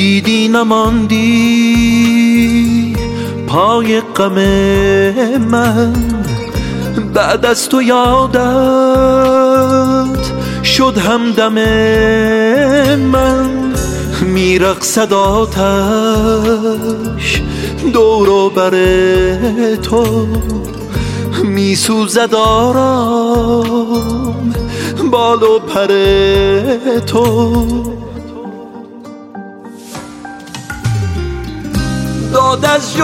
دیدی نماندی پای غم من، بعد از تو یادت شد همدم من. میرقصد آتش دور و بر تو، میسوزد آرام بال و پر تو. داد از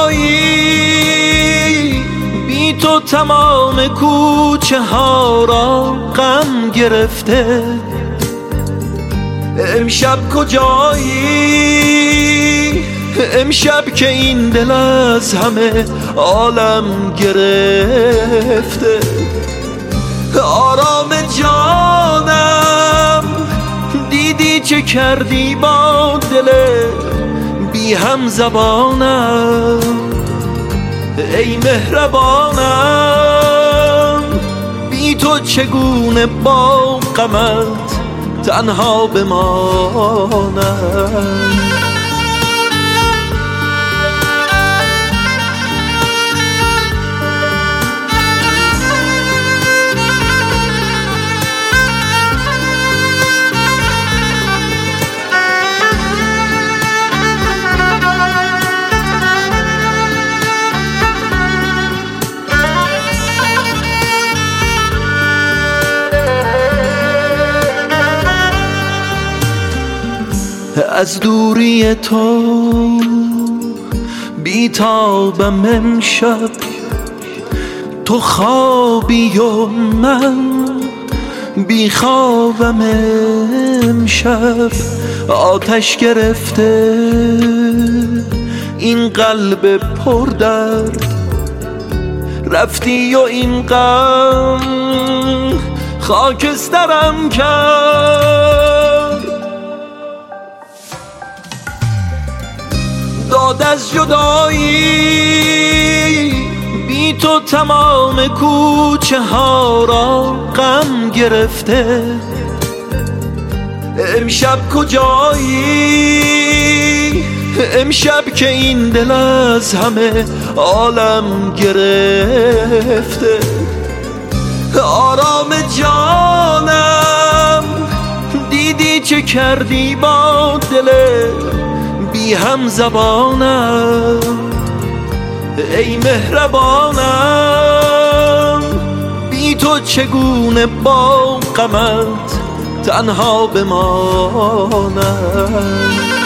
جدایی بی تو تمام کوچه ها را غم گرفته. امشب کجایی؟ امشب که این دل از همه عالم گرفته. آرام جانم دیدی چه کردی با دل بی هم زبانم؟ ای مهربانم بی تو چگونه با غمت تنها بمانم؟ از دوری تو بیتابم امشب، تو خوابی و من بیخوابم امشب. آتش گرفته این قلب پردرد، رفتی و این غم خاکسترم کرد. داد از جدایی بی تو تمام کوچه ها را غم گرفته. امشب کجایی؟ امشب که این دل از همه عالم گرفته. آرام جانم دیدی چه کردی با دل بی هم زبانم؟ ای مهربانم بی تو چگونه با غمت تنها بمانم؟